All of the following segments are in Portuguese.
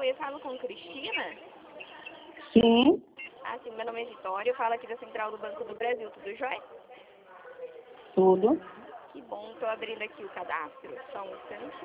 eu falo com Cristina. Sim, Ah, sim, meu nome é Vitória, eu falo aqui da Central do Banco do Brasil, tudo jóia? tudo. Que bom, tô abrindo aqui o cadastro, só um instante.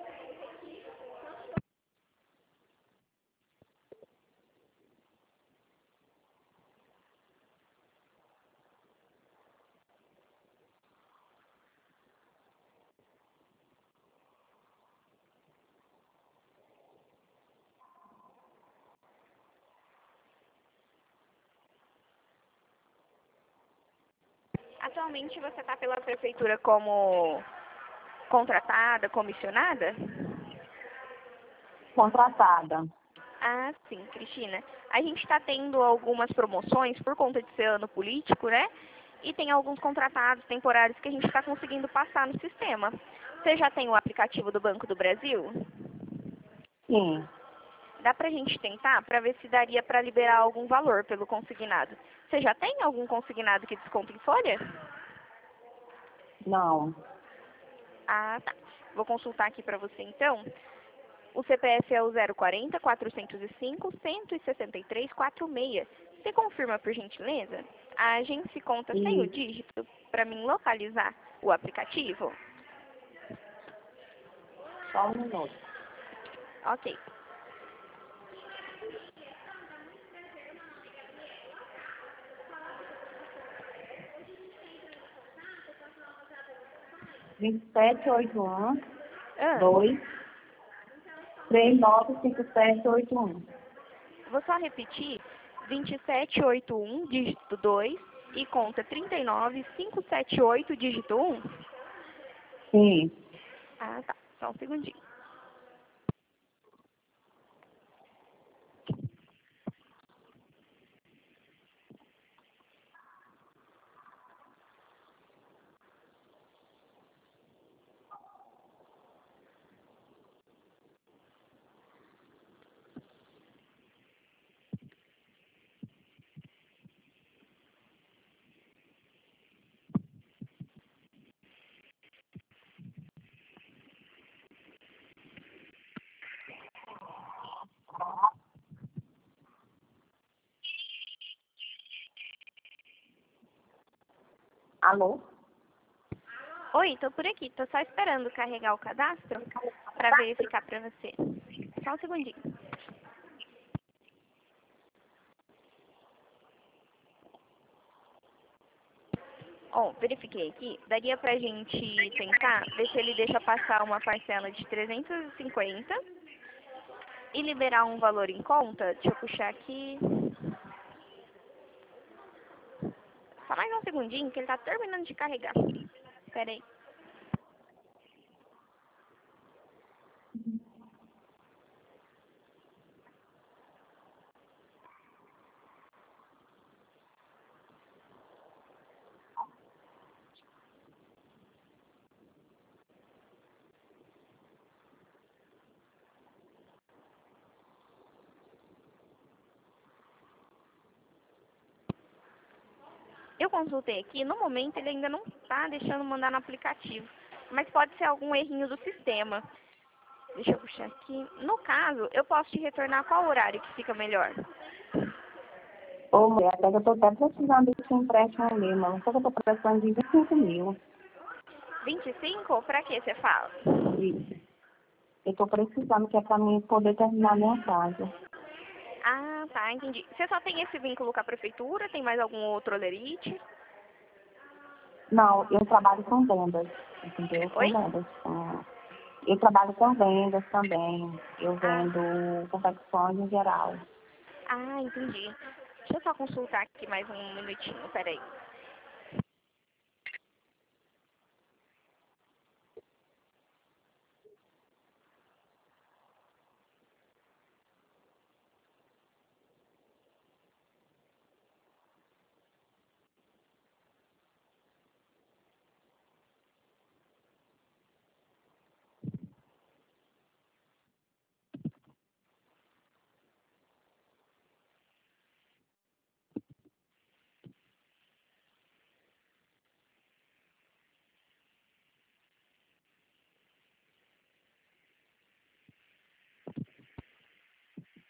Atualmente você está pela prefeitura como contratada, comissionada? Contratada. Ah, sim, Cristina. A gente está tendo algumas promoções por conta de ser ano político, né? E tem alguns contratados temporários que a gente está conseguindo passar no sistema. Você já tem o aplicativo do Banco do Brasil? Sim, Dá pra gente tentar para ver se daria para liberar algum valor pelo consignado. Você já tem algum consignado que desconta em folha? não. Ah, tá. Vou consultar aqui para você então. O CPF é o 040 405 163 46. Você confirma por gentileza? A agência conta sem o E dígito para mim localizar o aplicativo? só um minuto. Ok. 2781 Ah, 2 395781. vou só repetir. 2781, dígito 2 e conta 39578, dígito 1. Sim. Ah, tá. Só um segundinho. Alô? Oi, tô por aqui. Tô só esperando carregar o cadastro para verificar para você. Só um segundinho. Ó, verifiquei aqui. Daria pra gente tentar ver se ele deixa passar uma parcela de 350 e liberar um valor em conta. Deixa eu puxar aqui. Só mais um segundinho que ele tá terminando de carregar. Espera aí. Eu consultei aqui, no momento ele ainda não tá deixando mandar no aplicativo. Mas pode ser algum errinho do sistema. Deixa eu puxar aqui. No caso, eu posso te retornar qual horário que fica melhor? Ô, mulher, até que eu tô até precisando desse empréstimo ali, mano. Só que eu tô precisando de 25 mil. 25? Pra que você fala? Isso. Eu tô precisando, que é pra mim poder terminar minha casa. Ah, tá, entendi. Você só tem esse vínculo com a prefeitura? Tem mais algum outro olerite? Não, eu trabalho com vendas, entendeu? Com Oi? vendas. Eu trabalho com vendas também. Eu Ah, vendo confecções em geral. entendi. Deixa eu só consultar aqui mais um minutinho, peraí.